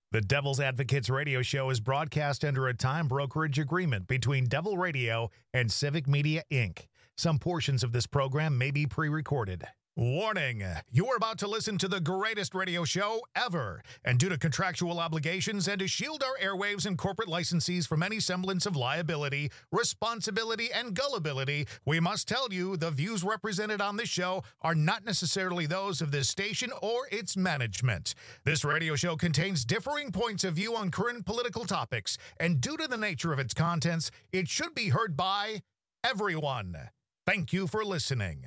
The Devil's Advocates radio show is broadcast under a time brokerage agreement between Devil Radio and Civic Media, Inc. Some portions of this program may be pre-recorded. Warning, you're about to listen to the greatest radio show ever. And due to contractual obligations and to shield our airwaves and corporate licensees from any semblance of liability, responsibility, and gullibility, we must tell you the views represented on this show are not necessarily those of this station or its management. This radio show contains differing points of view on current political topics, and due to the nature of its contents, it should be heard by everyone. Thank you for listening.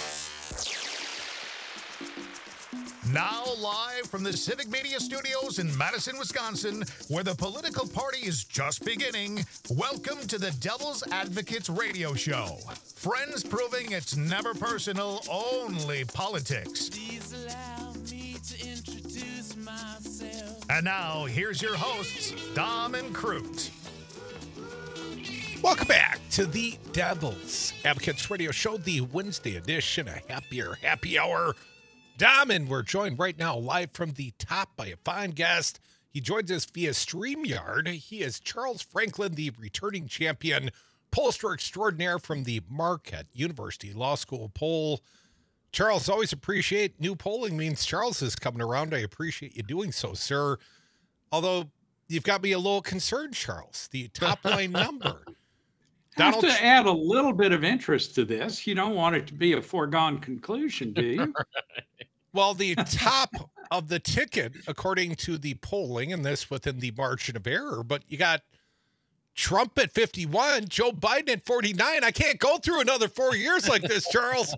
Now live from the Civic Media Studios in Madison, Wisconsin, where the political party is just beginning, welcome to the Devil's Advocates radio show. Friends proving it's never personal, only politics. Please allow me to introduce myself. And now, here's your hosts, Dom and Crute. Welcome back to the Devil's Advocates radio show, the Wednesday edition, a happy hour. Dom, and we're joined right now live from the top by a fine guest. He joins us via StreamYard. He is Charles Franklin, the returning champion, pollster extraordinaire from the Marquette University Law School poll. Charles, always appreciate new polling means Charles is coming around. I appreciate you doing so, sir. Although you've got me a little concerned, Charles. The top line number. I have to add a little bit of interest to this. You don't want it to be a foregone conclusion, do you? Well, the top of the ticket, according to the polling, and this within the margin of error, but you got Trump at 51, Joe Biden at 49. I can't go through another 4 years like this, Charles.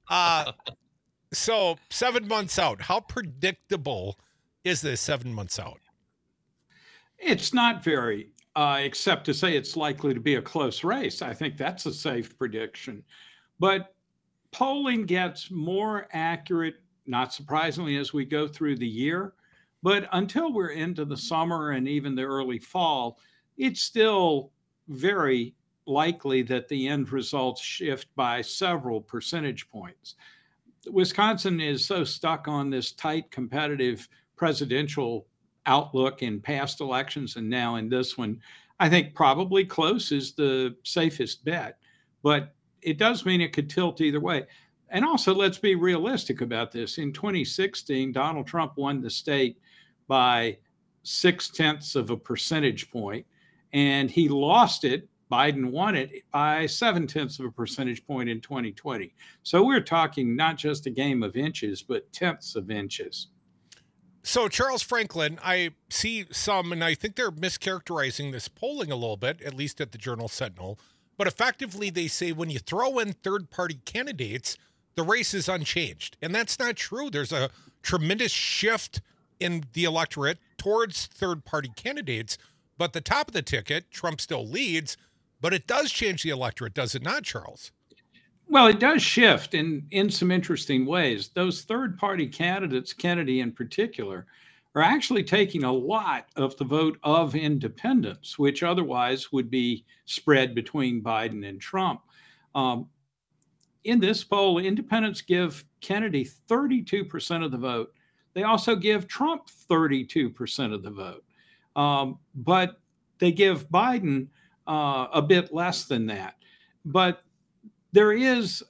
So 7 months out, how predictable is this 7 months out? It's not very, except to say it's likely to be a close race. I think that's a safe prediction. But polling gets more accurate, not surprisingly, as we go through the year. But until we're into the summer and even the early fall, it's still very likely that the end results shift by several percentage points. Wisconsin is so stuck on this tight, competitive presidential outlook in past elections and now in this one. I think probably close is the safest bet, but it does mean it could tilt either way. And also, let's be realistic about this. In 2016, Donald Trump won the state by 0.6 of a percentage point, and he lost it. Biden won it by 0.7 of a percentage point in 2020. So we're talking not just a game of inches, but tenths of inches. So, Charles Franklin, I see some, and I think they're mischaracterizing this polling a little bit, at least at the Journal Sentinel. But effectively, they say when you throw in third-party candidates, the race is unchanged. And that's not true. There's a tremendous shift in the electorate towards third-party candidates. But the top of the ticket, Trump still leads, but it does change the electorate, does it not, Charles? Well, it does shift in some interesting ways. Those third-party candidates, Kennedy in particular, are actually taking a lot of the vote of independents, which otherwise would be spread between Biden and Trump. In this poll, independents give Kennedy 32% of the vote. They also give Trump 32% of the vote. But they give Biden a bit less than that. But there is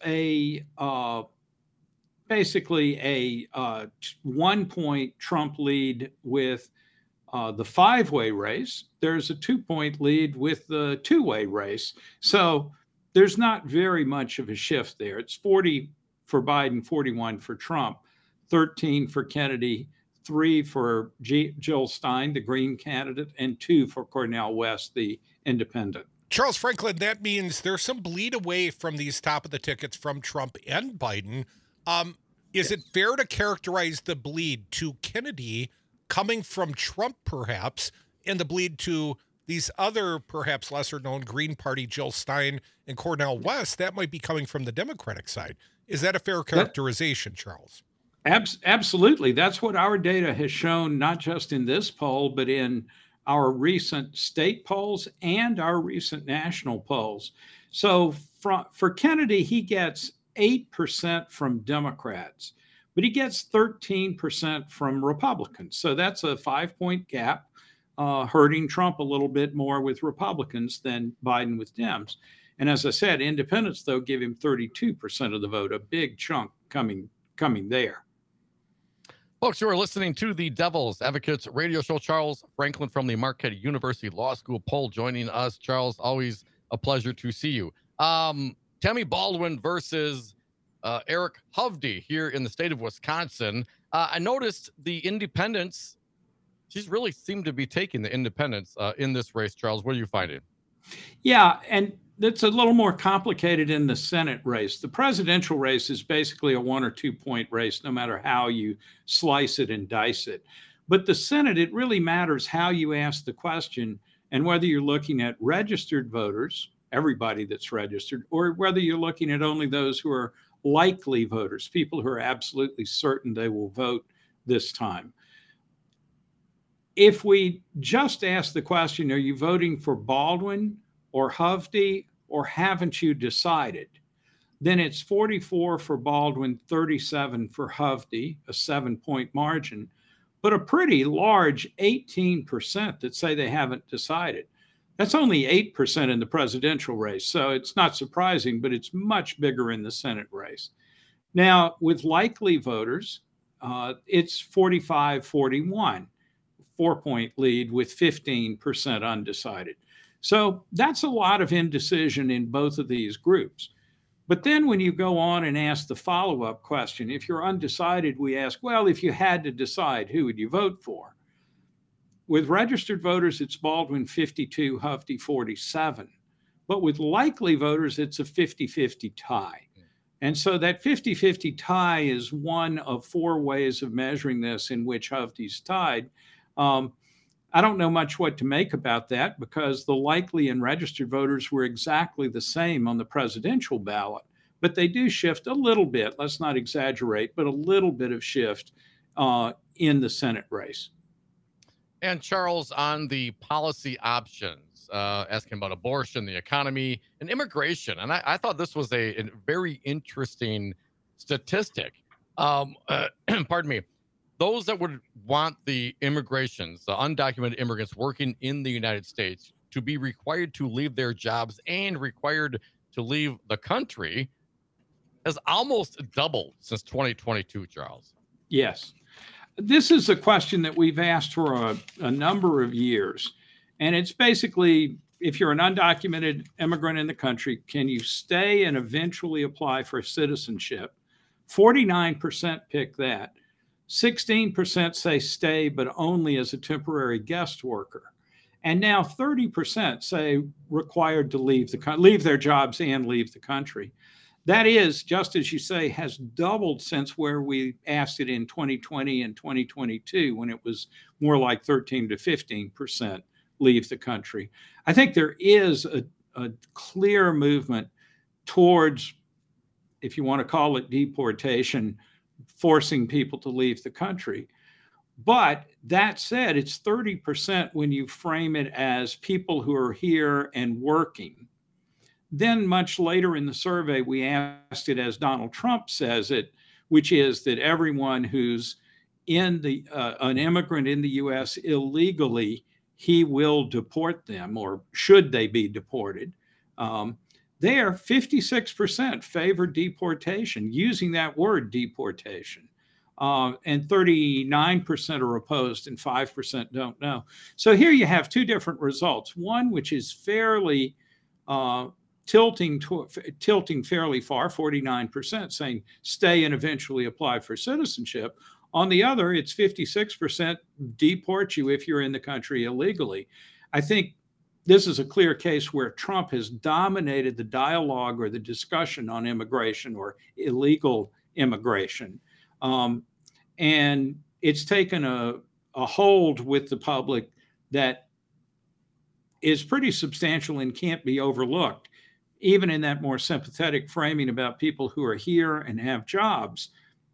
basically a 1 point Trump lead with the five-way race. There's a 2 point lead with the two-way race. So there's not very much of a shift there. It's 40 for Biden, 41 for Trump, 13 for Kennedy, 3 for Jill Stein, the Green candidate, and 2 for Cornel West, the independent. Charles Franklin, that means there's some bleed away from these top of the tickets from Trump and Biden. Is it fair to characterize the bleed to Kennedy coming from Trump, perhaps, and the bleed to these other, perhaps lesser-known Green Party, Jill Stein and Cornel West, that might be coming from the Democratic side? Is that a fair characterization, Charles? Absolutely. That's what our data has shown, not just in this poll, but in our recent state polls and our recent national polls. So for Kennedy, he gets 8% from Democrats, but he gets 13% from Republicans. So that's a 5-point gap, hurting Trump a little bit more with Republicans than Biden with Dems. And as I said, independents, though, give him 32% of the vote, a big chunk coming there. Folks, you are listening to the Devil's Advocates radio show. Charles Franklin from the Marquette University Law School poll joining us. Charles, always a pleasure to see you. Tammy Baldwin versus Eric Hovde here in the state of Wisconsin. I noticed the independents, she's really seemed to be taking the independents in this race. Charles, what are you finding? Yeah, and that's a little more complicated in the Senate race. The presidential race is basically a 1 or 2 point race, no matter how you slice it and dice it. But the Senate, it really matters how you ask the question and whether you're looking at registered voters, everybody that's registered, or whether you're looking at only those who are likely voters, people who are absolutely certain they will vote this time. If we just ask the question, are you voting for Baldwin or Hovde, or haven't you decided? Then it's 44 for Baldwin, 37 for Hovde, a 7-point margin, but a pretty large 18% that say they haven't decided. That's only 8% in the presidential race, so it's not surprising, but it's much bigger in the Senate race. Now, with likely voters, it's 45-41, 4-point lead with 15% undecided. So that's a lot of indecision in both of these groups. But then when you go on and ask the follow-up question, if you're undecided, we ask, well, if you had to decide, who would you vote for? With registered voters, it's Baldwin 52, Hovde 47. But with likely voters, it's a 50-50 tie. And so that 50-50 tie is one of 4 ways of measuring this in which Hovde's tied. I don't know much what to make about that because the likely and registered voters were exactly the same on the presidential ballot, but they do shift a little bit. Let's not exaggerate, but a little bit of shift in the Senate race. And Charles, on the policy options, asking about abortion, the economy, and immigration. And I thought this was a very interesting statistic. Pardon me. Those that would want the immigrations, the undocumented immigrants working in the United States, to be required to leave their jobs and required to leave the country has almost doubled since 2022, Charles. Yes. This is a question that we've asked for a number of years. And it's basically, if you're an undocumented immigrant in the country, can you stay and eventually apply for citizenship? 49% pick that. 16% say stay, but only as a temporary guest worker. And now 30% say required to leave their jobs and leave the country. That is, just as you say, has doubled since where we asked it in 2020 and 2022, when it was more like 13 to 15% leave the country. I think there is a clear movement towards, if you want to call it deportation, forcing people to leave the country. But that said, it's 30% when you frame it as people who are here and working. Then much later in the survey, we asked it as Donald Trump says it, which is that everyone who's an immigrant in the U.S. illegally, he will deport them, or should they be deported. There, 56% favor deportation, using that word deportation. And 39% are opposed and 5% don't know. So here you have 2 different results. One, which is fairly tilting fairly far, 49% saying stay and eventually apply for citizenship. On the other, it's 56% deport you if you're in the country illegally. I think this is a clear case where Trump has dominated the dialogue or the discussion on immigration or illegal immigration. And it's taken a hold with the public that is pretty substantial and can't be overlooked. Even in that more sympathetic framing about people who are here and have jobs,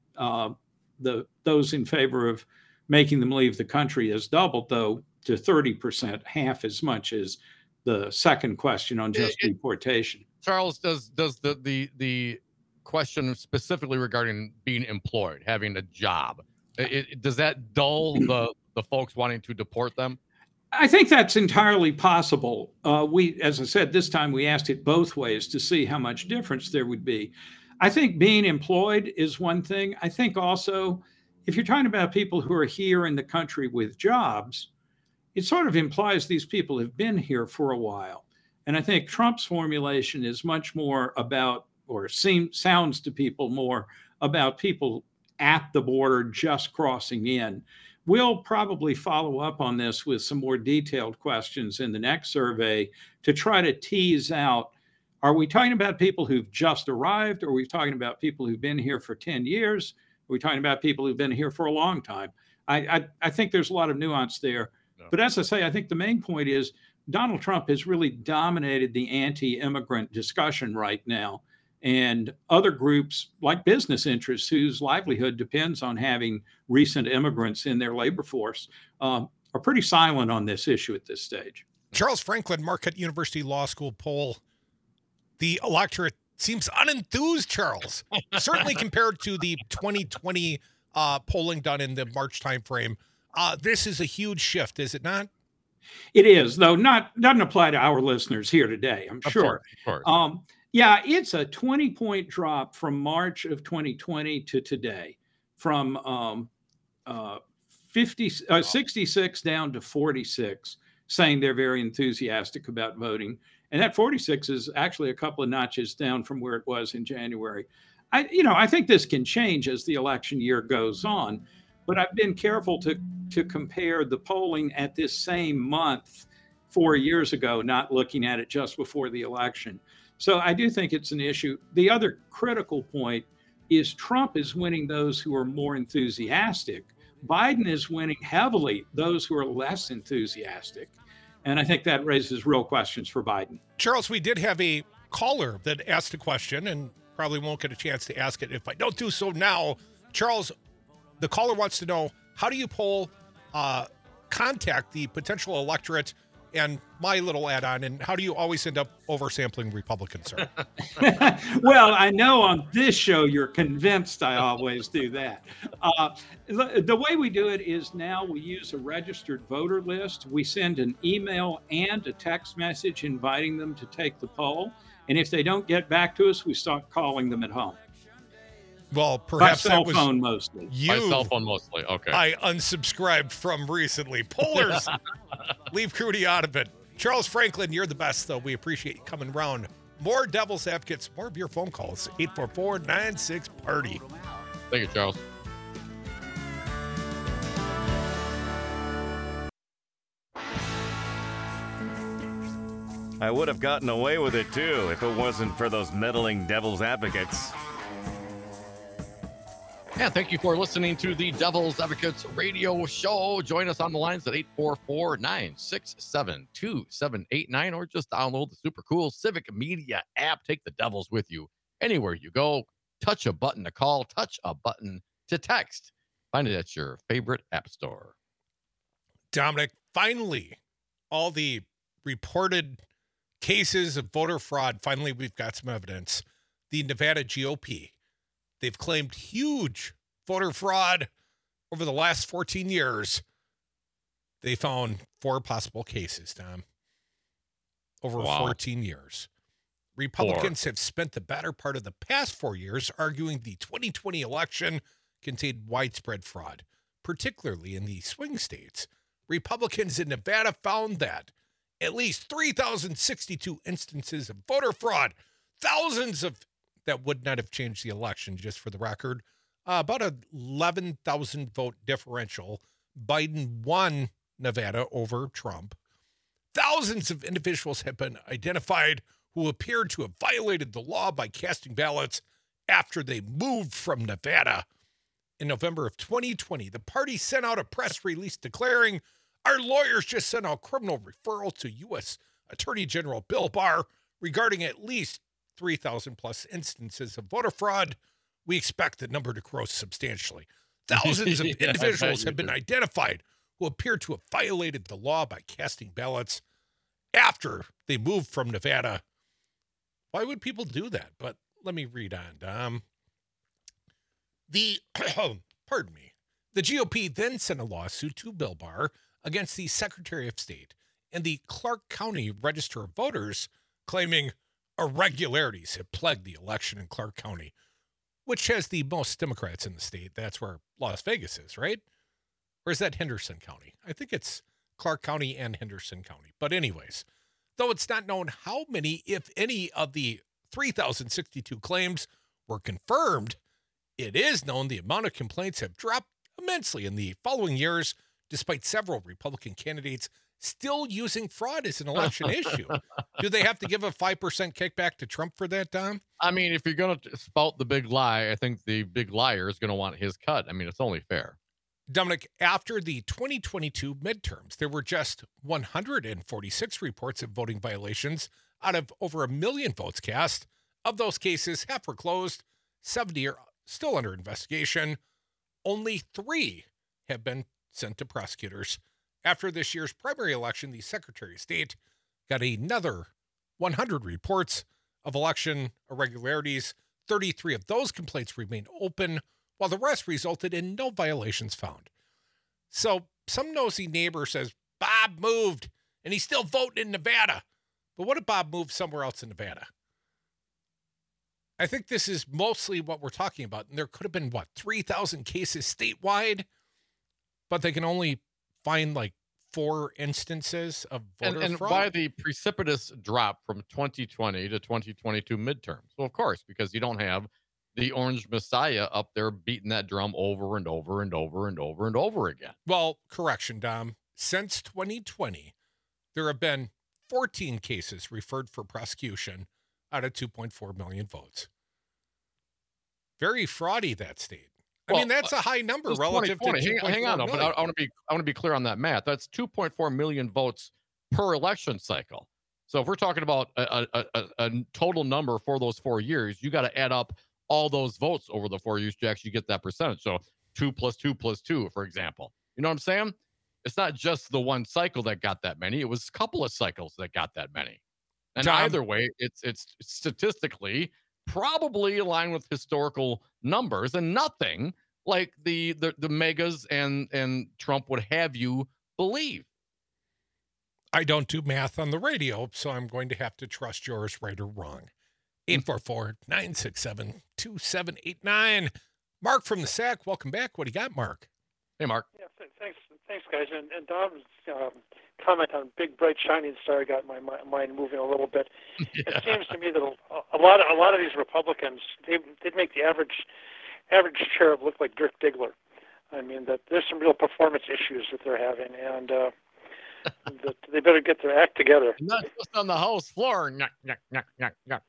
those in favor of making them leave the country has doubled, though, to 30%, half as much as the second question on just deportation. Charles, does the question specifically regarding being employed, having a job. Does that dull the folks wanting to deport them? I think that's entirely possible. As I said, this time we asked it both ways to see how much difference there would be. I think being employed is one thing. I think also, if you're talking about people who are here in the country with jobs, it sort of implies these people have been here for a while. And I think Trump's formulation is much more about, or sounds to people more about people at the border just crossing in. We'll probably follow up on this with some more detailed questions in the next survey to try to tease out, are we talking about people who've just arrived? Or are we talking about people who've been here for 10 years? Are we talking about people who've been here for a long time? I think there's a lot of nuance there. No. But as I say, I think the main point is Donald Trump has really dominated the anti-immigrant discussion right now. And other groups like business interests whose livelihood depends on having recent immigrants in their labor force are pretty silent on this issue at this stage. Charles Franklin, Marquette University Law School poll. The electorate seems unenthused, Charles, certainly compared to the 2020 polling done in the March timeframe. This is a huge shift, is it not? It is, though doesn't apply to our listeners here today, I'm sure. Of course. Yeah, it's a 20-point drop from March of 2020 to today, from 66 down to 46, saying they're very enthusiastic about voting. And that 46 is actually a couple of notches down from where it was in January. I think this can change as the election year goes on, but I've been careful to compare the polling at this same month 4 years ago, not looking at it just before the election. So I do think it's an issue. The other critical point is Trump is winning those who are more enthusiastic. Biden is winning heavily those who are less enthusiastic. And I think that raises real questions for Biden. Charles, we did have a caller that asked a question and probably won't get a chance to ask it if I don't do so now. Charles, the caller wants to know, how do you contact the potential electorate? And my little add-on, and how do you always end up oversampling Republicans, sir? Well, I know on this show you're convinced I always do that. The way we do it is now we use a registered voter list. We send an email and a text message inviting them to take the poll. And if they don't get back to us, we start calling them at home. Well, perhaps by cell phone mostly. By cell phone mostly. Okay. I unsubscribed from recently. Pollers, leave Crudy out of it. Charles Franklin, you're the best, though. We appreciate you coming around. More Devil's Advocates, more of your phone calls. 844-96-PARTY. Thank you, Charles. I would have gotten away with it, too, if it wasn't for those meddling Devil's Advocates. Yeah, thank you for listening to the Devil's Advocates radio show. Join us on the lines at 844-967-2789, or just download the super cool Civic Media app. Take the Devils with you anywhere you go. Touch a button to call, touch a button to text. Find it at your favorite app store. Dominic, finally, all the reported cases of voter fraud, finally we've got some evidence. The Nevada GOP, they've claimed huge voter fraud over the last 14 years. They found 4 possible cases, Tom, over 14 years. Republicans have spent the better part of the past 4 years arguing the 2020 election contained widespread fraud, particularly in the swing states. Republicans in Nevada found that at least 3,062 instances of voter fraud, thousands of that would not have changed the election, just for the record. About a 11,000 vote differential. Biden won Nevada over Trump. Thousands of individuals have been identified who appeared to have violated the law by casting ballots after they moved from Nevada. In November of 2020, the party sent out a press release declaring, "Our lawyers just sent out criminal referral to U.S. Attorney General Bill Barr regarding at least 3,000 plus instances of voter fraud. We expect the number to grow substantially." Thousands of individuals have been identified who appear to have violated the law by casting ballots after they moved from Nevada. Why would people do that? But let me read on. Pardon me. The GOP then sent a lawsuit to Bill Barr against the Secretary of State and the Clark County Register of Voters, claiming irregularities had plagued the election in Clark County, which has the most Democrats in the state. That's where Las Vegas is, right? Or is that Henderson County? I think it's Clark County and Henderson County. But anyways, though it's not known how many, if any, of the 3,062 claims were confirmed, it is known the amount of complaints have dropped immensely in the following years, despite several Republican candidates still using fraud as an election issue. Do they have to give a 5% kickback to Trump for that, Dom? I mean, if you're going to spout the big lie, I think the big liar is going to want his cut. I mean, it's only fair. Dominic, after the 2022 midterms, there were just 146 reports of voting violations out of over 1 million votes cast. Of those cases, half were closed, 70 are still under investigation. Only 3 have been sent to prosecutors. After this year's primary election, the Secretary of State got another 100 reports of election irregularities. 33 of those complaints remain open, while the rest resulted in no violations found. So some nosy neighbor says, Bob moved, and he's still voting in Nevada. But what if Bob moved somewhere else in Nevada? I think this is mostly what we're talking about. And there could have been, 3,000 cases statewide, but they can only find like 4 instances of voter And fraud. why the precipitous drop from 2020 to 2022 midterms? Well, of course, because you don't have the orange messiah up there beating that drum over and over and over and over and over again. Well, correction, Dom. Since 2020, there have been 14 cases referred for prosecution out of 2.4 million votes. Very fraudy, that state. I mean, that's a high number relative to 2.4 hang on, million. but I want to be clear on that math. That's 2.4 million votes per election cycle. So if we're talking about a total number for those 4 years, you got to add up all those votes over the 4 years to actually get that percentage. So 2 plus 2 plus 2, for example. You know what I'm saying? It's not just the one cycle that got that many. It was a couple of cycles that got that many. And Tom, either way, it's statistically probably aligned with historical numbers and nothing like the megas and Trump would have you believe. I don't do math on the radio, so I'm going to have to trust yours, right or wrong. 844-967-2789. Mark from the SAC, welcome back. What do you got, Mark? Hey, Mark. Yeah, thanks, guys. And Dom's comment on big, bright, shining star got my mind moving a little bit. Yeah. It seems to me that a lot of these Republicans they'd make the average cherub look like Dirk Diggler. I mean, that there's some real performance issues that they're having, and that they better get their act together. Not just on the House floor. Nyah, nyah, nyah, nyah, nyah.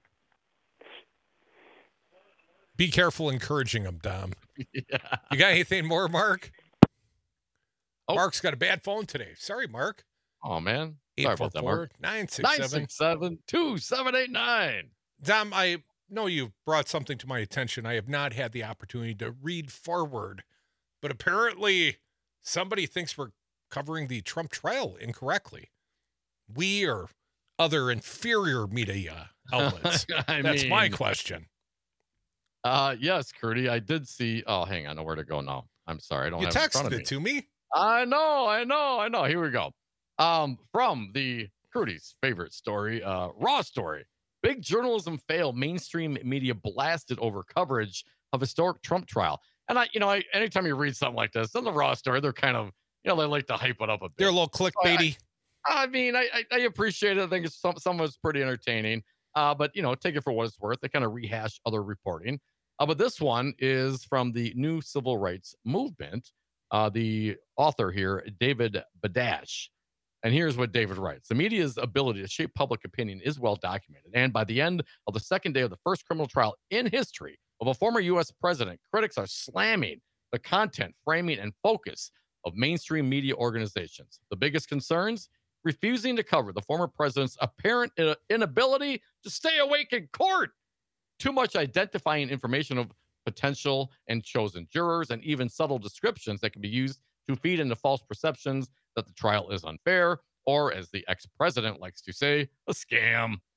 Be careful encouraging them, Dom. Yeah. You got anything more, Mark? Oh. Mark's got a bad phone today. Sorry, Mark. Oh, man. Sorry about that, Mark. 844-967. 967-2789. Dom, I know you brought something to my attention. I have not had the opportunity to read forward, but apparently somebody thinks we're covering the Trump trial incorrectly. We or other inferior media outlets. That's my question. Yes, Curdy, I did see. Oh, hang on. Where to go now? I'm sorry. I don't You have it in front texted of me. it to me. I know. Here we go. From the Curdy's favorite story, Raw story. Big journalism fail. Mainstream media blasted over coverage of historic Trump trial. And anytime you read something like this, on the Raw story, they're kind of, they like to hype it up a bit. They're a little clickbaity. I appreciate it. I think some of it's pretty entertaining. But take it for what it's worth. They kind of rehash other reporting. But this one is from the New Civil Rights Movement. The author here, David Badash. And here's what David writes. The media's ability to shape public opinion is well documented. And by the end of the second day of the first criminal trial in history of a former U.S. president, critics are slamming the content, framing, and focus of mainstream media organizations. The biggest concerns? Refusing to cover the former president's apparent inability to stay awake in court. Too much identifying information of potential and chosen jurors, and even subtle descriptions that can be used to feed into false perceptions that the trial is unfair, or as the ex-president likes to say, a scam.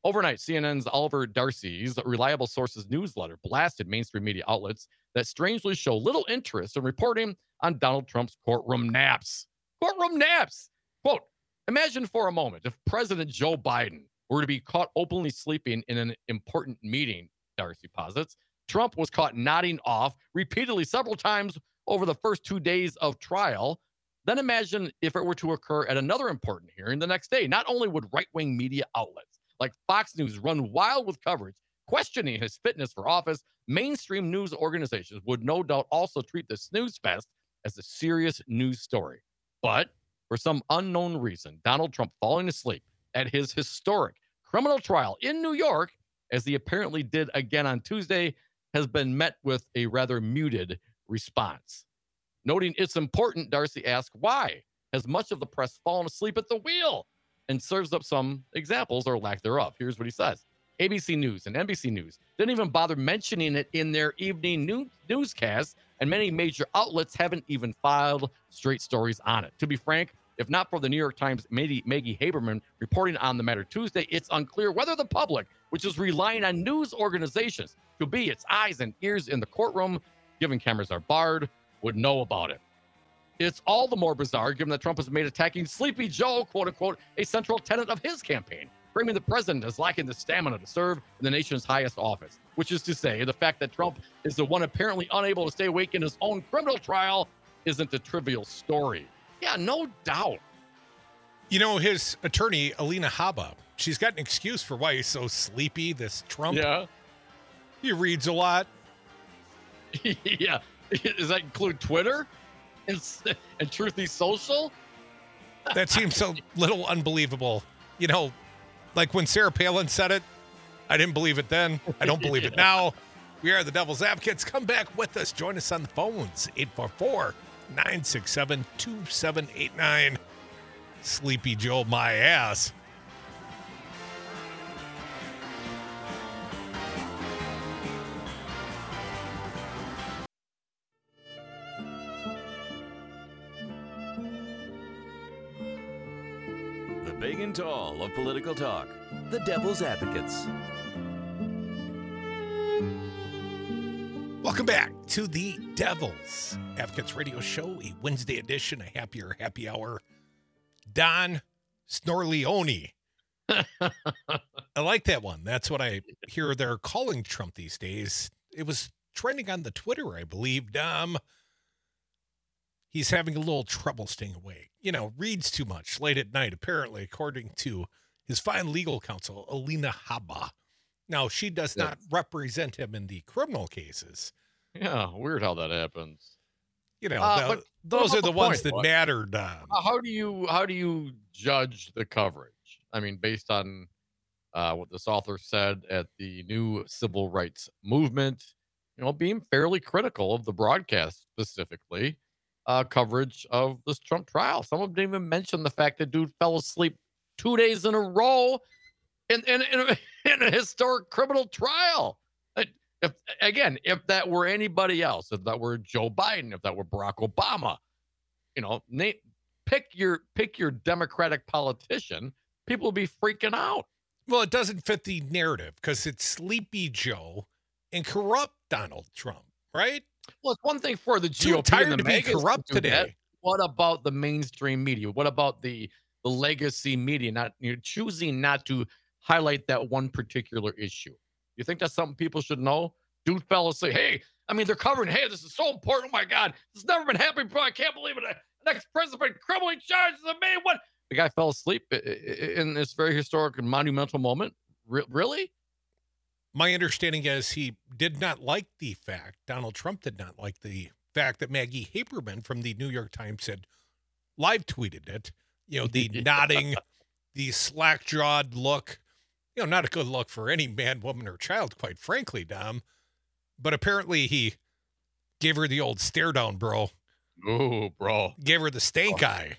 Overnight, CNN's Oliver Darcy's Reliable Sources newsletter blasted mainstream media outlets that strangely show little interest in reporting on Donald Trump's courtroom naps. Courtroom naps! Quote, imagine for a moment if President Joe Biden were to be caught openly sleeping in an important meeting, Darcy posits. Trump was caught nodding off repeatedly several times over the first 2 days of trial. Then imagine if it were to occur at another important hearing the next day. Not only would right-wing media outlets like Fox News run wild with coverage, questioning his fitness for office, mainstream news organizations would no doubt also treat the snooze fest as a serious news story. But for some unknown reason, Donald Trump falling asleep at his historic criminal trial in New York, as he apparently did again on Tuesday, has been met with a rather muted response. Noting it's important, Darcy asks, why has much of the press fallen asleep at the wheel? And serves up some examples or lack thereof. Here's what he says. ABC News and NBC News didn't even bother mentioning it in their evening newscasts, and many major outlets haven't even filed straight stories on it. To be frank, if not for the New York Times' Maggie Haberman reporting on the matter Tuesday, it's unclear whether the public, which is relying on news organizations to be its eyes and ears in the courtroom, given cameras are barred, would know about it. It's all the more bizarre given that Trump has made attacking Sleepy Joe, quote unquote, a central tenet of his campaign, framing the president as lacking the stamina to serve in the nation's highest office, which is to say the fact that Trump is the one apparently unable to stay awake in his own criminal trial isn't a trivial story. Yeah, no doubt. You know, his attorney, Alina Habba, she's got an excuse for why he's so sleepy, this Trump. Yeah. He reads a lot. Yeah. Does that include Twitter and Truthy Social? That seems a little unbelievable. You know, like when Sarah Palin said it, I didn't believe it then. I don't believe it now. We are the Devil's Advocates. Come back with us. Join us on the phones. 844-967-2789. Sleepy Joe, my ass. The big and tall of political talk. The Devil's Advocates. Welcome back to the Devil's Advocates Radio Show, a Wednesday edition, a happier happy hour. Don Snorleone. I like that one. That's what I hear they're calling Trump these days. It was trending on the Twitter, I believe. He's having a little trouble staying awake. You know, reads too much late at night, apparently, according to his fine legal counsel, Alina Habba. Now, she does not represent him in the criminal cases. Yeah, weird how that happens. You know, but those are the ones that What? matter, Don. How do you judge the coverage? I mean, based on what this author said at the new civil rights movement, you know, being fairly critical of the broadcast specifically, coverage of this Trump trial. Some of them didn't even mention the fact that dude fell asleep 2 days in a row in a historic criminal trial. If that were anybody else, if that were Joe Biden, if that were Barack Obama, you know, pick your Democratic politician, people would be freaking out. Well, it doesn't fit the narrative because it's Sleepy Joe and corrupt Donald Trump, right? Well, it's one thing for the Too GOP tired and the to be megas corrupt to do that. today. What about the mainstream media? What about the legacy media? Not choosing not to highlight that one particular issue. You think that's something people should know? Dude fell asleep. Hey, I mean, they're covering. Hey, this is so important. Oh my God, this has never been happening before. I can't believe it. The next president criminally charged the May one. The guy fell asleep in this very historic and monumental moment. Really? My understanding is he did not like the fact, Donald Trump did not like the fact that Maggie Haberman from the New York Times had live tweeted it. You know, the nodding, the slack-jawed look. You know, not a good look for any man, woman, or child, quite frankly, Dom. But apparently he gave her the old stare down, bro. Oh, bro. Gave her the stank eye.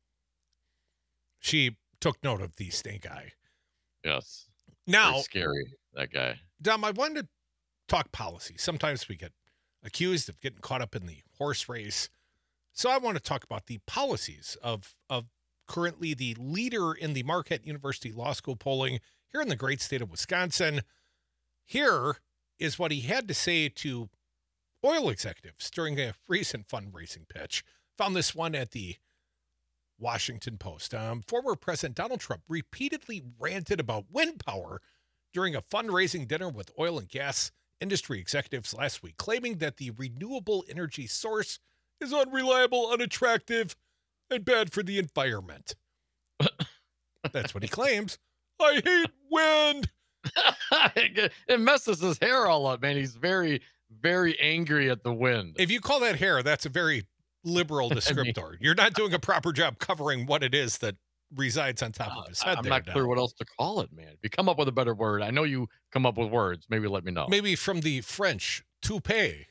She took note of the stank eye. Yes. Now, very scary, that guy. Dom, I wanted to talk policy. Sometimes we get accused of getting caught up in the horse race. So I want to talk about the policies of currently the leader in the Marquette University Law School polling. here in the great state of Wisconsin. Here is what he had to say to oil executives during a recent fundraising pitch. Found this one at the Washington Post. Former President Donald Trump repeatedly ranted about wind power during a fundraising dinner with oil and gas industry executives last week, claiming that the renewable energy source is unreliable, unattractive, and bad for the environment. That's what he claims. I hate wind. It messes his hair all up, man. He's very, very angry at the wind. If you call that hair, that's a very liberal descriptor. You're not doing a proper job covering what it is that resides on top of his head. I'm not clear what else to call it, man. If you come up with a better word, I know you come up with words. Maybe let me know. Maybe from the French, toupee.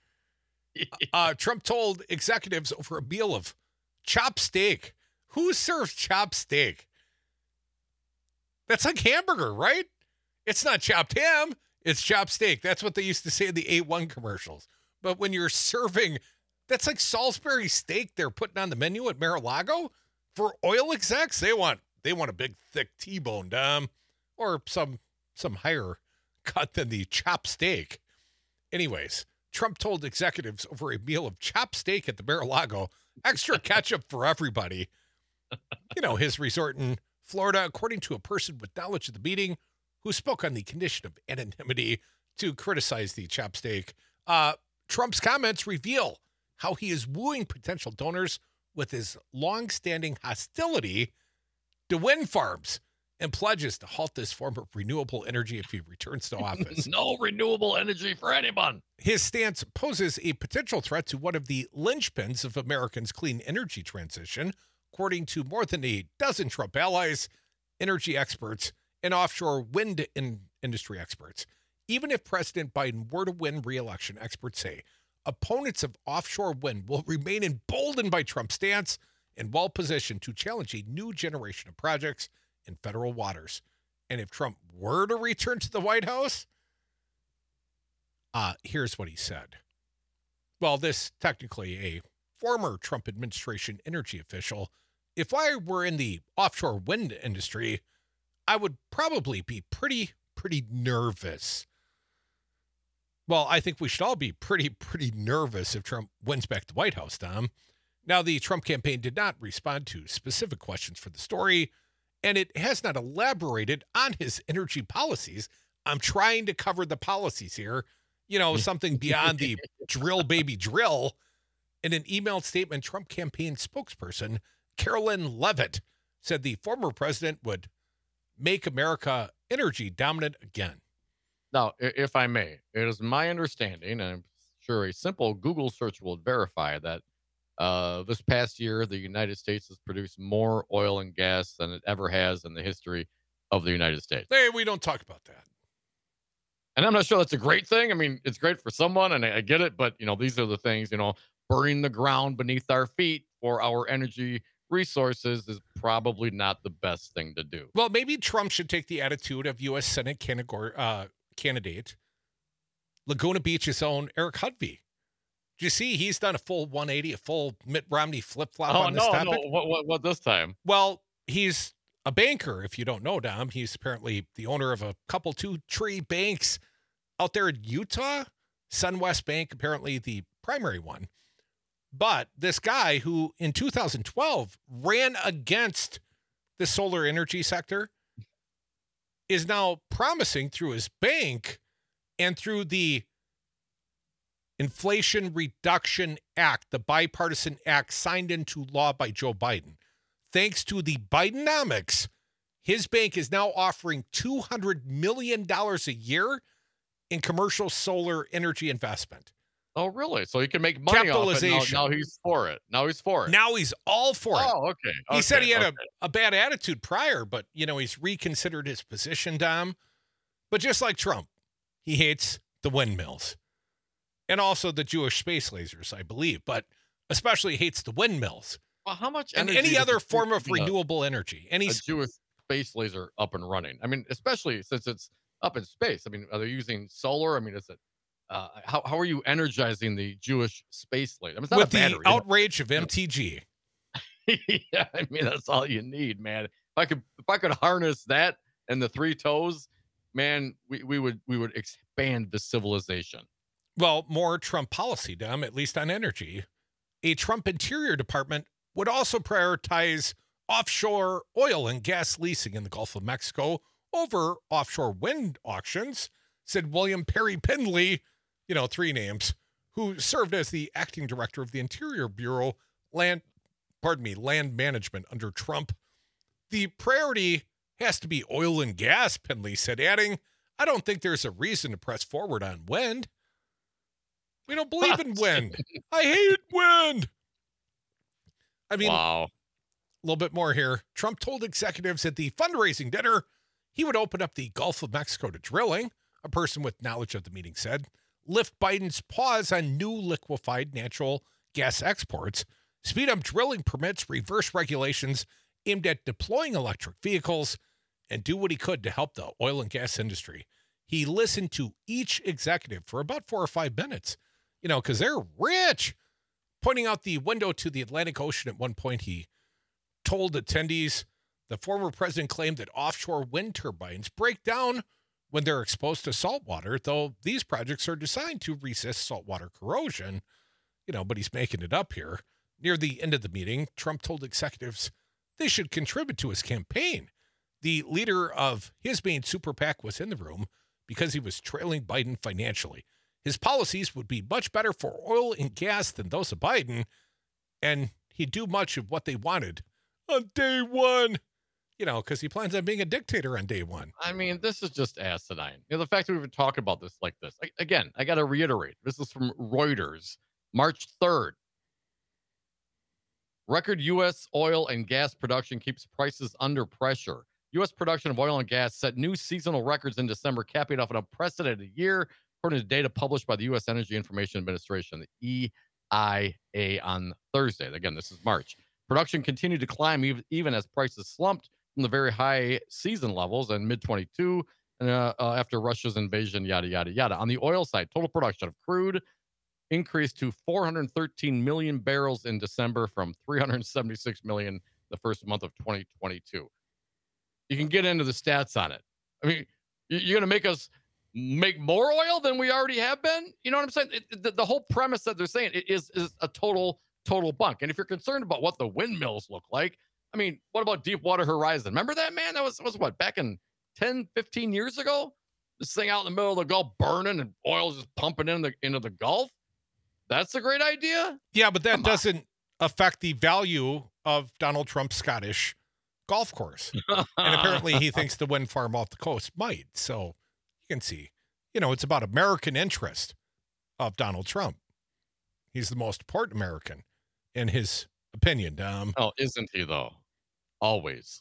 Trump told executives over a meal of chopped steak. Who serves chopped steak? That's like hamburger, right? It's not chopped ham. It's chopped steak. That's what they used to say in the A1 commercials. But when you're serving, that's like Salisbury steak they're putting on the menu at Mar-a-Lago for oil execs. They want a big, thick T-bone, or some higher cut than the chopped steak. Anyways, Trump told executives over a meal of chopped steak at the Mar-a-Lago, extra ketchup for everybody. You know, his resort in Florida, according to a person with knowledge of the meeting who spoke on the condition of anonymity to criticize the chopped steak. Trump's comments reveal how he is wooing potential donors with his long-standing hostility to wind farms and pledges to halt this form of renewable energy if he returns to office. No renewable energy for anyone. His stance poses a potential threat to one of the linchpins of Americans' clean energy transition, according to more than a dozen Trump allies, energy experts, and offshore wind industry experts. Even if President Biden were to win re-election, experts say opponents of offshore wind will remain emboldened by Trump's stance and well-positioned to challenge a new generation of projects in federal waters. And if Trump were to return to the White House, here's what he said. Well, this technically a former Trump administration energy official. If I were in the offshore wind industry, I would probably be pretty nervous. Well, I think we should all be pretty nervous if Trump wins back the White House, Tom. Now, the Trump campaign did not respond to specific questions for the story, and it has not elaborated on his energy policies. I'm trying to cover the policies here, something beyond the drill, baby, drill. In an emailed statement, Trump campaign spokesperson Carolyn Levitt said the former president would make America energy dominant again. Now, if I may, it is my understanding, and I'm sure a simple Google search will verify that this past year, the United States has produced more oil and gas than it ever has in the history of the United States. Hey, we don't talk about that. And I'm not sure that's a great thing. I mean, it's great for someone, and I get it, but, these are the things, burning the ground beneath our feet for our energy resources is probably not the best thing to do. Well, maybe Trump should take the attitude of U.S. Senate candidate, Laguna Beach's own Eric Hudvey. Do you see he's done a full 180, a full Mitt Romney flip-flop on this topic? No. What this time? Well, he's a banker, if you don't know, Dom. He's apparently the owner of a couple two-tree banks out there in Utah. SunWest Bank, apparently the primary one. But this guy who in 2012 ran against the solar energy sector is now promising through his bank and through the Inflation Reduction Act, the bipartisan act signed into law by Joe Biden. Thanks to the Bidenomics, his bank is now offering $200 million a year in commercial solar energy investment. Oh, really? So he can make money off it. Now he's for it. Now he's all for it. Oh, okay. He said he had a bad attitude prior, but, he's reconsidered his position, Dom. But just like Trump, he hates the windmills and also the Jewish space lasers, I believe, but especially hates the windmills. Well, how much and any other form of renewable energy? A Jewish space laser up and running. I mean, especially since it's up in space. I mean, are they using solar? I mean, is it? How are you energizing the Jewish space laser? I mean, it's not with a battery, the outrage of MTG. Yeah, I mean that's all you need, man. If I could harness that and the three toes, man, we would expand the civilization. Well, more Trump policy, Dom, at least on energy. A Trump Interior Department would also prioritize offshore oil and gas leasing in the Gulf of Mexico over offshore wind auctions, said William Perry Pendley, 3 names, who served as the acting director of the Interior Bureau Land Management under Trump. The priority has to be oil and gas, Pendley said, adding, I don't think there's a reason to press forward on wind. We don't believe in wind. I hate wind. I mean, Wow. a little bit more here. Trump told executives at the fundraising dinner he would open up the Gulf of Mexico to drilling, a person with knowledge of the meeting said, lift Biden's pause on new liquefied natural gas exports, speed up drilling permits, reverse regulations aimed at deploying electric vehicles, and do what he could to help the oil and gas industry. He listened to each executive for about 4 or 5 minutes, because they're rich. Pointing out the window to the Atlantic Ocean at one point, he told attendees the former president claimed that offshore wind turbines break down when they're exposed to salt water, though these projects are designed to resist saltwater corrosion, but he's making it up here. Near the end of the meeting, Trump told executives they should contribute to his campaign. The leader of his main super PAC was in the room because he was trailing Biden financially. His policies would be much better for oil and gas than those of Biden, and he'd do much of what they wanted on day one, because he plans on being a dictator on day one. I mean, this is just asinine. The fact that we've been talking about this like this. Again, I got to reiterate, this is from Reuters, March 3rd. Record U.S. oil and gas production keeps prices under pressure. U.S. production of oil and gas set new seasonal records in December, capping off an unprecedented year, according to data published by the U.S. Energy Information Administration, the EIA, on Thursday. Again, this is March. Production continued to climb even as prices slumped from the very high season levels in mid-22 and after Russia's invasion, yada, yada, yada. On the oil side, total production of crude increased to 413 million barrels in December from 376 million the first month of 2022. You can get into the stats on it. I mean, you're going to make us make more oil than we already have been? You know what I'm saying? The whole premise that they're saying is a total bunk. And if you're concerned about what the windmills look like, I mean, what about Deepwater Horizon? Remember that, man? That was what, back in 10, 15 years ago? This thing out in the middle of the Gulf burning and oil just pumping into the Gulf? That's a great idea? Yeah, but that doesn't affect the value of Donald Trump's Scottish golf course. And apparently he thinks the wind farm off the coast might. So you can see, it's about American interest of Donald Trump. He's the most important American in his opinion, Dom. Oh, isn't he, though? Always.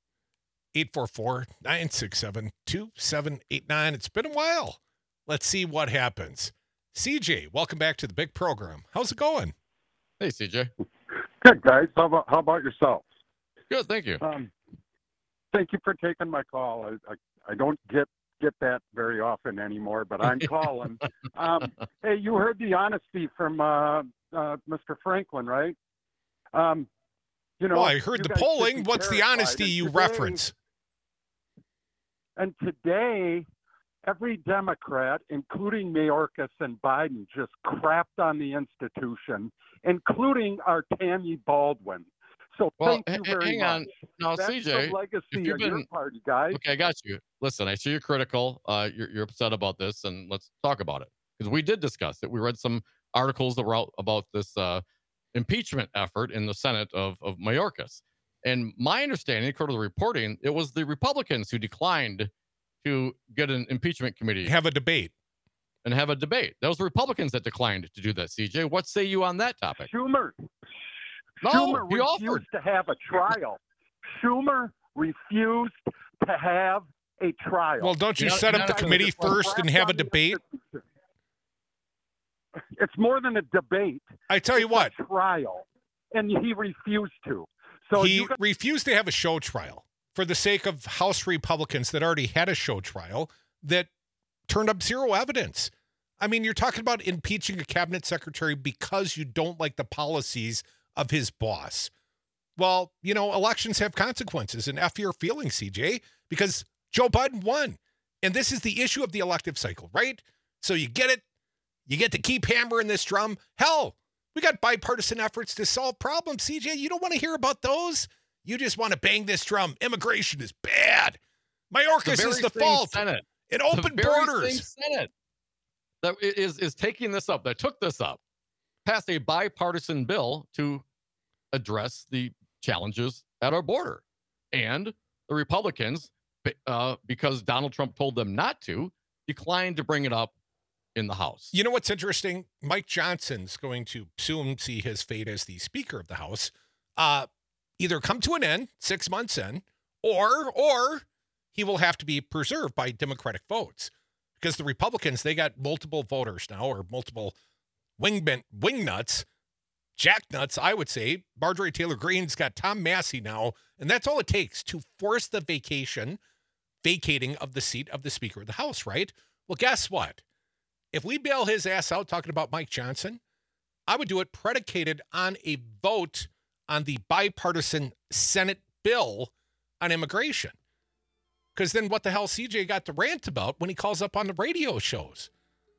844-967-2789. It's been a while. Let's see what happens. CJ, welcome back to the big program. How's it going? Hey, CJ. Good, guys. How about yourselves? Good, thank you. Thank you for taking my call. I don't get that very often anymore, but I'm calling. Hey, you heard the honesty from Mr. Franklin, right? Well, I heard the polling. What's the honesty you reference? And today, every Democrat, including Mayorkas and Biden, just crapped on the institution, including our Tammy Baldwin. So thank you very much. Hang on. Now, That's CJ, the legacy of your party, guys. Okay, I got you. Listen, I see you're critical. You're upset about this, and let's talk about it. Because we did discuss it. We read some articles that were out about this impeachment effort in the Senate of Mayorkas. And my understanding, according to the reporting, it was the Republicans who declined to get an impeachment committee. Have a debate. Those were Republicans that declined to do that, CJ. What say you on that topic? Schumer refused to have a trial. Schumer refused to have a trial. Well, don't you set up the committee first and have a debate? It's more than a debate. I tell you what. A trial. And he refused to. So he refused to have a show trial for the sake of House Republicans that already had a show trial that turned up zero evidence. I mean, you're talking about impeaching a cabinet secretary because you don't like the policies of his boss. Well, elections have consequences, and F your feelings, CJ, because Joe Biden won. And this is the issue of the elective cycle, right? So you get it. You get to keep hammering this drum. Hell, we got bipartisan efforts to solve problems. CJ, you don't want to hear about those. You just want to bang this drum. Immigration is bad. Mayorkas is the fault. Senate, and open borders. Senate that is taking this up, that took this up, passed a bipartisan bill to address the challenges at our border. And the Republicans, because Donald Trump told them not to, declined to bring it up in the House. You know what's interesting? Mike Johnson's going to soon see his fate as the Speaker of the House either come to an end 6 months in, or he will have to be preserved by Democratic votes. Because the Republicans, they got multiple voters now, or multiple wingnuts, jacknuts, I would say. Marjorie Taylor Greene's got Tom Massey now, and that's all it takes to force the vacating of the seat of the Speaker of the House, right? Well, guess what? If we bail his ass out talking about Mike Johnson, I would do it predicated on a vote on the bipartisan Senate bill on immigration. Because then what the hell CJ got to rant about when he calls up on the radio shows?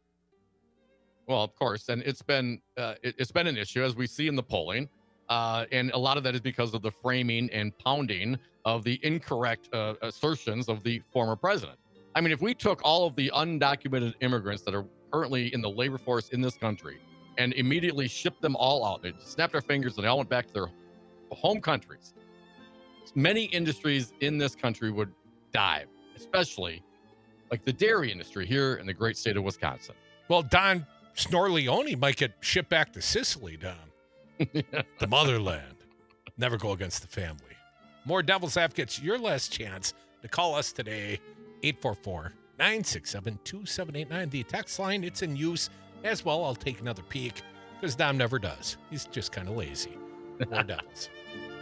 Well, of course, and it's been an issue, as we see in the polling, and a lot of that is because of the framing and pounding of the incorrect assertions of the former president. I mean, if we took all of the undocumented immigrants that are currently in the labor force in this country and immediately shipped them all out, they snapped their fingers and they all went back to their home countries, many industries in this country would dive, especially like the dairy industry here in the great state of Wisconsin. Well, Don Snorleone might get shipped back to Sicily, Don. The motherland. Never go against the family. More Devil's Advocates, your last chance to call us today, 844-967-2789. The text line, it's in use as well. I'll take another peek because Dom never does. He's just kind of lazy. More Devils.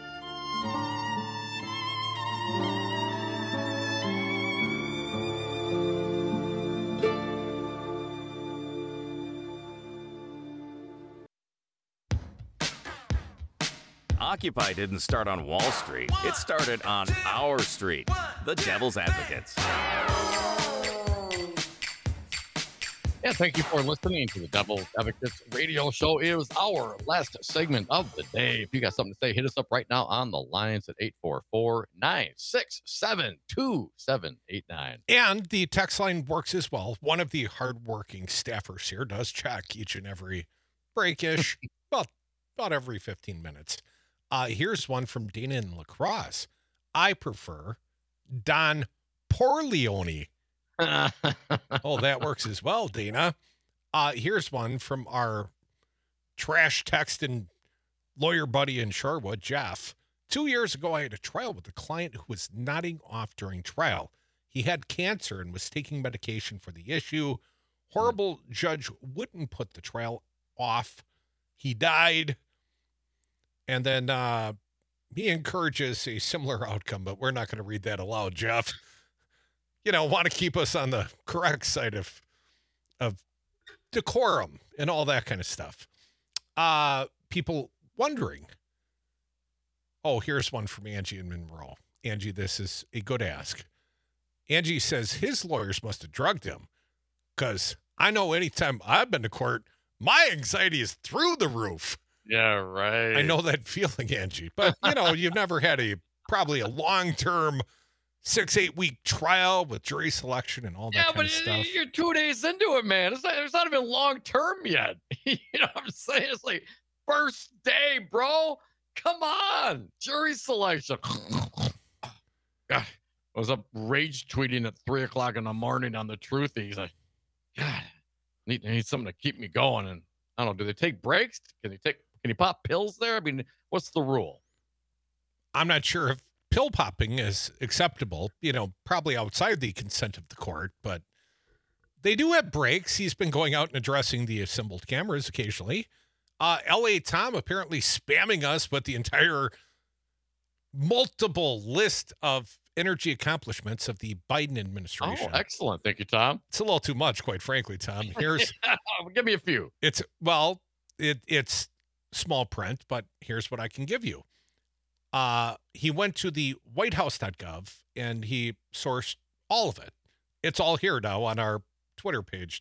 Occupy didn't start on Wall Street. It started on our street. The Devil's Advocates. Yeah, thank you for listening to the Devil's Advocates radio show. It was our last segment of the day. If you got something to say, hit us up right now on the lines at 844-967-2789. And the text line works as well. One of the hardworking staffers here does check each and every breakish, about every 15 minutes. Here's one from Dana in La Crosse. I prefer Don Porleone. Oh, that works as well, Dana. Here's one from our trash text and lawyer buddy in Sherwood, Jeff. 2 years ago, I had a trial with a client who was nodding off during trial. He had cancer and was taking medication for the issue. Horrible judge wouldn't put the trial off. He died. And then he encourages a similar outcome, but we're not going to read that aloud, Jeff. You know, want to keep us on the correct side of decorum and all that kind of stuff. People wondering. Oh, here's one from Angie in Monroe. Angie, this is a good ask. Angie says his lawyers must have drugged him because I know anytime I've been to court, my anxiety is through the roof. Yeah, right. I know that feeling, Angie. But, you know, you've never had probably a long-term 6-8 week trial with jury selection and all that kind of stuff. You're 2 days into it, man. It's not even long-term yet. You know what I'm saying? It's like first day, bro. Come on. Jury selection. God, I was up rage tweeting at 3 o'clock in the morning on the Truthy. He's like, God, I need something to keep me going. And I don't know, do they take breaks? Can you pop pills there? I mean, what's the rule? I'm not sure if pill popping is acceptable, you know, probably outside the consent of the court, but they do have breaks. He's been going out and addressing the assembled cameras occasionally. L.A. Tom apparently spamming us with the entire multiple list of energy accomplishments of the Biden administration. Oh, excellent. Thank you, Tom. It's a little too much, quite frankly, Tom. Here's give me a few. It's small print, but here's what I can give you. He went to the whitehouse.gov and he sourced all of it. It's all here now on our Twitter page.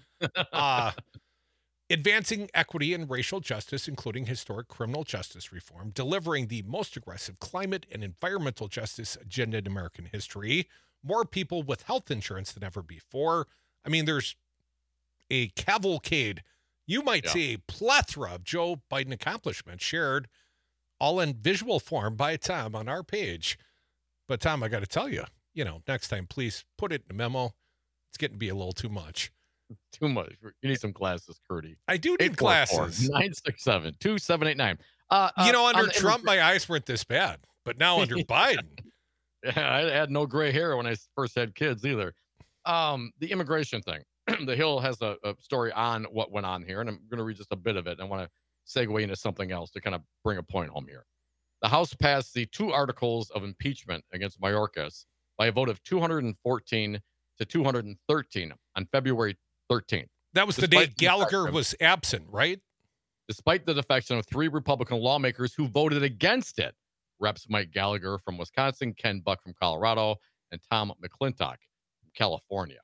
Advancing equity and racial justice, including historic criminal justice reform, delivering the most aggressive climate and environmental justice agenda in American history, more people with health insurance than ever before. I mean, there's a cavalcade, you might say a plethora of Joe Biden accomplishments shared all in visual form by Tom on our page. But Tom, I got to tell you, next time, please put it in a memo. It's getting to be a little too much. Too much. You need some glasses, Curdy. I do need glasses. 967-2789. Under Trump, my eyes weren't this bad, but now under Biden. Yeah, I had no gray hair when I first had kids either. The immigration thing. The Hill has a story on what went on here, and I'm going to read just a bit of it. I want to segue into something else to kind of bring a point home here. The House passed the 2 articles of impeachment against Mayorkas by a vote of 214 to 213 on February 13th. That was the day Gallagher was absent, right? Despite the defection of 3 Republican lawmakers who voted against it. Reps Mike Gallagher from Wisconsin, Ken Buck from Colorado, and Tom McClintock from California.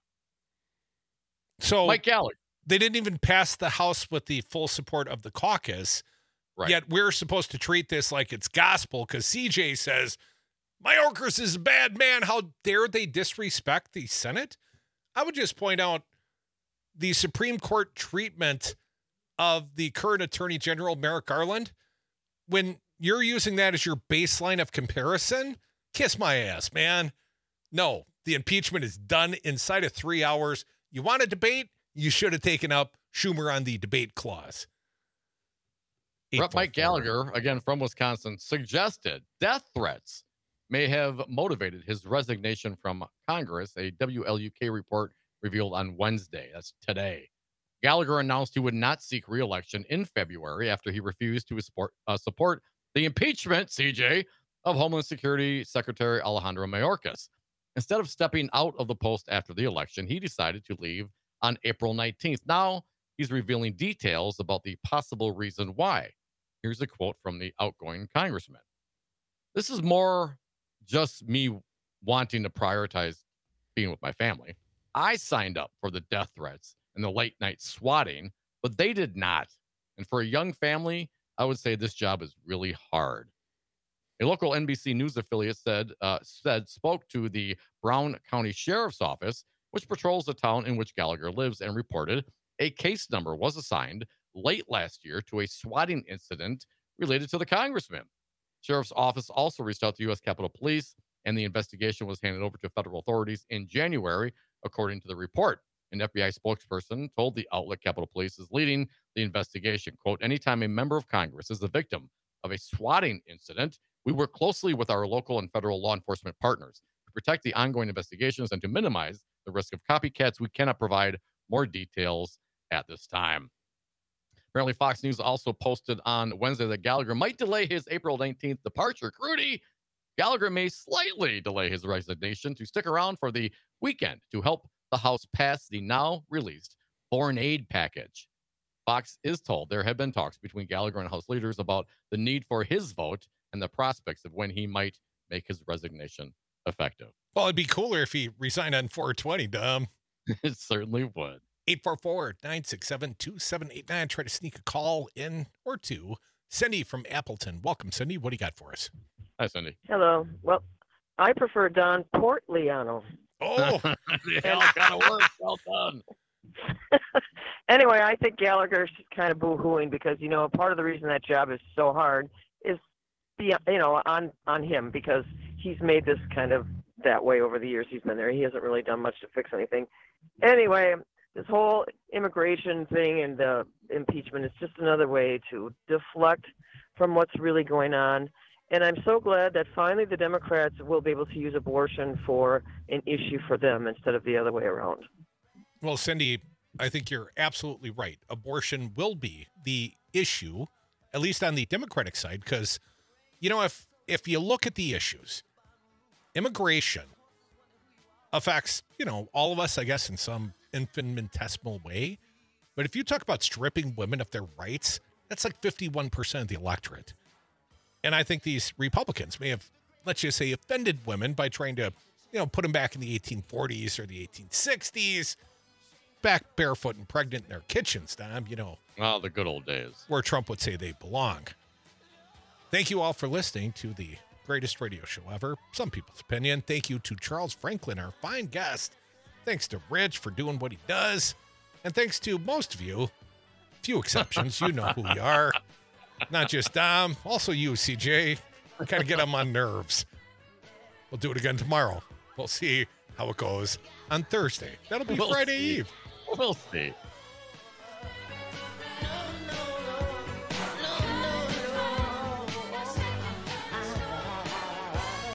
So Mike Gallagher. They didn't even pass the House with the full support of the caucus. Right. Yet we're supposed to treat this like it's gospel because CJ says, Mayorkas is a bad man. How dare they disrespect the Senate? I would just point out the Supreme Court treatment of the current Attorney General, Merrick Garland. When you're using that as your baseline of comparison, kiss my ass, man. No, the impeachment is done inside of 3 hours. You want a debate? You should have taken up Schumer on the debate clause. Rep. Mike Gallagher, again from Wisconsin, suggested death threats may have motivated his resignation from Congress, a WLUK report revealed on Wednesday. That's today. Gallagher announced he would not seek re-election in February after he refused to support the impeachment, CJ, of Homeland Security Secretary Alejandro Mayorkas. Instead of stepping out of the post after the election, he decided to leave on April 19th. Now he's revealing details about the possible reason why. Here's a quote from the outgoing congressman. This is more just me wanting to prioritize being with my family. I signed up for the death threats and the late night swatting, but they did not. And for a young family, I would say this job is really hard. A local NBC News affiliate spoke to the Brown County Sheriff's Office, which patrols the town in which Gallagher lives, and reported a case number was assigned late last year to a swatting incident related to the congressman. Sheriff's Office also reached out to U.S. Capitol Police, and the investigation was handed over to federal authorities in January, according to the report. An FBI spokesperson told the outlet Capitol Police is leading the investigation. Quote, anytime a member of Congress is the victim of a swatting incident, we work closely with our local and federal law enforcement partners to protect the ongoing investigations and to minimize the risk of copycats. We cannot provide more details at this time. Apparently, Fox News also posted on Wednesday that Gallagher might delay his April 19th departure. Crudy, Gallagher may slightly delay his resignation to stick around for the weekend to help the House pass the now released foreign aid package. Fox is told there have been talks between Gallagher and House leaders about the need for his vote and the prospects of when he might make his resignation effective. Well, it'd be cooler if he resigned on 420, Dom. It certainly would. 844-967-2789. Try to sneak a call in or two. Cindy from Appleton. Welcome, Cindy. What do you got for us? Hi, Cindy. Hello. Well, I prefer Don Portliano. Oh, yeah, kind of work. Well done. Anyway, I think Gallagher's kind of boo-hooing because, part of the reason that job is so hard is, on him because he's made this kind of that way over the years he's been there. He hasn't really done much to fix anything. Anyway, this whole immigration thing and the impeachment is just another way to deflect from what's really going on. And I'm so glad that finally the Democrats will be able to use abortion for an issue for them instead of the other way around. Well, Cindy, I think you're absolutely right. Abortion will be the issue, at least on the Democratic side, because, if you look at the issues, immigration affects, all of us, I guess, in some infinitesimal way. But if you talk about stripping women of their rights, that's like 51% of the electorate. And I think these Republicans may have, let's just say, offended women by trying to put them back in the 1840s or the 1860s, back barefoot and pregnant in their kitchens, Dom, Well, the good old days. where Trump would say they belong. Thank you all for listening to the greatest radio show ever, some people's opinion. Thank you to Charles Franklin, our fine guest. Thanks to Rich for doing what he does. And thanks to most of you, few exceptions, you know who we are. Not just Dom, also you, CJ. Kind of get on my nerves. We'll do it again tomorrow. We'll see how it goes on Thursday. That'll be Friday Eve. We'll see.